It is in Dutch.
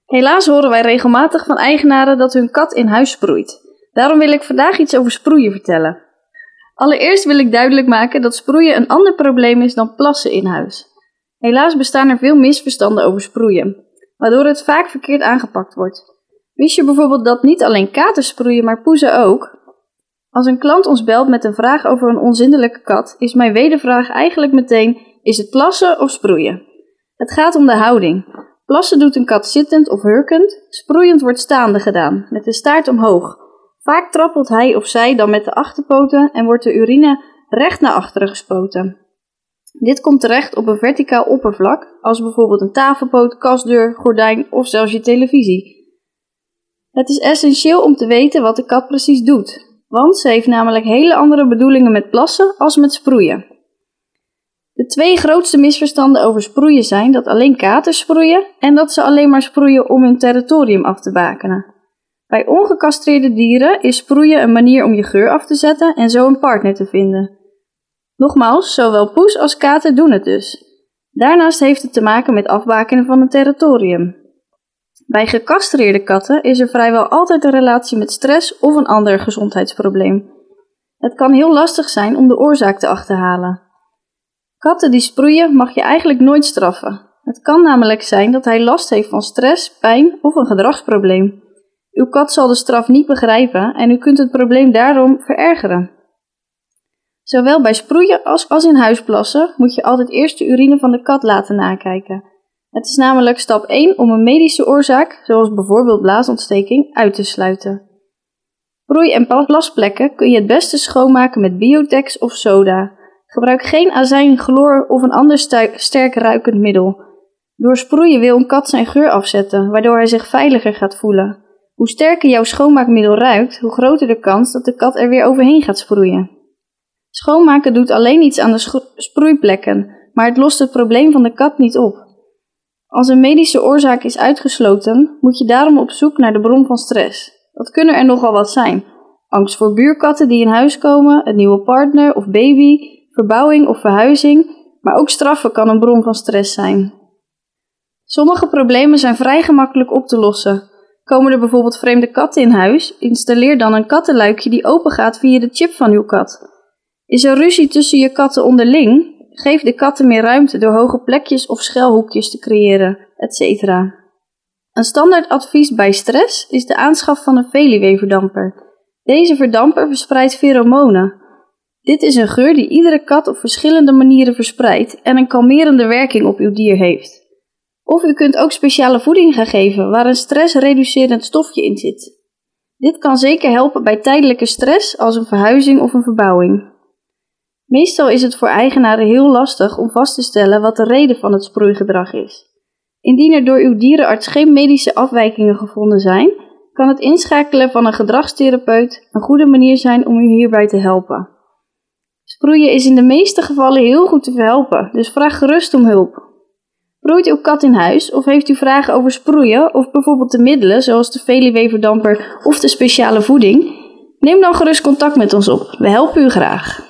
Helaas horen wij regelmatig van eigenaren dat hun kat in huis sproeit. Daarom wil ik vandaag iets over sproeien vertellen. Allereerst wil ik duidelijk maken dat sproeien een ander probleem is dan plassen in huis. Helaas bestaan er veel misverstanden over sproeien, waardoor het vaak verkeerd aangepakt wordt. Wist je bijvoorbeeld dat niet alleen katers sproeien, maar poezen ook? Als een klant ons belt met een vraag over een onzindelijke kat, is mijn wedervraag eigenlijk meteen: is het plassen of sproeien? Het gaat om de houding. Plassen doet een kat zittend of hurkend, sproeiend wordt staande gedaan, met de staart omhoog. Vaak trappelt hij of zij dan met de achterpoten en wordt de urine recht naar achteren gespoten. Dit komt terecht op een verticaal oppervlak, als bijvoorbeeld een tafelpoot, kastdeur, gordijn of zelfs je televisie. Het is essentieel om te weten wat de kat precies doet, want ze heeft namelijk hele andere bedoelingen met plassen als met sproeien. De twee grootste misverstanden over sproeien zijn dat alleen katers sproeien en dat ze alleen maar sproeien om hun territorium af te bakenen. Bij ongecastreerde dieren is sproeien een manier om je geur af te zetten en zo een partner te vinden. Nogmaals, zowel poes als kater doen het dus. Daarnaast heeft het te maken met afbakenen van een territorium. Bij gecastreerde katten is er vrijwel altijd een relatie met stress of een ander gezondheidsprobleem. Het kan heel lastig zijn om de oorzaak te achterhalen. Katten die sproeien mag je eigenlijk nooit straffen. Het kan namelijk zijn dat hij last heeft van stress, pijn of een gedragsprobleem. Uw kat zal de straf niet begrijpen en u kunt het probleem daarom verergeren. Zowel bij sproeien als in huisplassen moet je altijd eerst de urine van de kat laten nakijken. Het is namelijk stap 1 om een medische oorzaak, zoals bijvoorbeeld blaasontsteking, uit te sluiten. Sproei- en plasplekken kun je het beste schoonmaken met Biotex of soda. Gebruik geen azijn, chloor of een ander sterk ruikend middel. Door sproeien wil een kat zijn geur afzetten, waardoor hij zich veiliger gaat voelen. Hoe sterker jouw schoonmaakmiddel ruikt, hoe groter de kans dat de kat er weer overheen gaat sproeien. Schoonmaken doet alleen iets aan de sproeiplekken, maar het lost het probleem van de kat niet op. Als een medische oorzaak is uitgesloten, moet je daarom op zoek naar de bron van stress. Dat kunnen er nogal wat zijn. Angst voor buurkatten die in huis komen, een nieuwe partner of baby, verbouwing of verhuizing, maar ook straffen kan een bron van stress zijn. Sommige problemen zijn vrij gemakkelijk op te lossen. Komen er bijvoorbeeld vreemde katten in huis, installeer dan een kattenluikje die opengaat via de chip van uw kat. Is er ruzie tussen je katten onderling? Geef de katten meer ruimte door hoge plekjes of schuilhoekjes te creëren, etc. Een standaard advies bij stress is de aanschaf van een Veluwe-verdamper. Deze verdamper verspreidt feromonen. Dit is een geur die iedere kat op verschillende manieren verspreidt en een kalmerende werking op uw dier heeft. Of u kunt ook speciale voeding gaan geven waar een stressreducerend stofje in zit. Dit kan zeker helpen bij tijdelijke stress als een verhuizing of een verbouwing. Meestal is het voor eigenaren heel lastig om vast te stellen wat de reden van het sproeigedrag is. Indien er door uw dierenarts geen medische afwijkingen gevonden zijn, kan het inschakelen van een gedragstherapeut een goede manier zijn om u hierbij te helpen. Sproeien is in de meeste gevallen heel goed te verhelpen, dus vraag gerust om hulp. Sproeit uw kat in huis of heeft u vragen over sproeien of bijvoorbeeld de middelen zoals de Veluwe-verdamper of de speciale voeding? Neem dan gerust contact met ons op, we helpen u graag.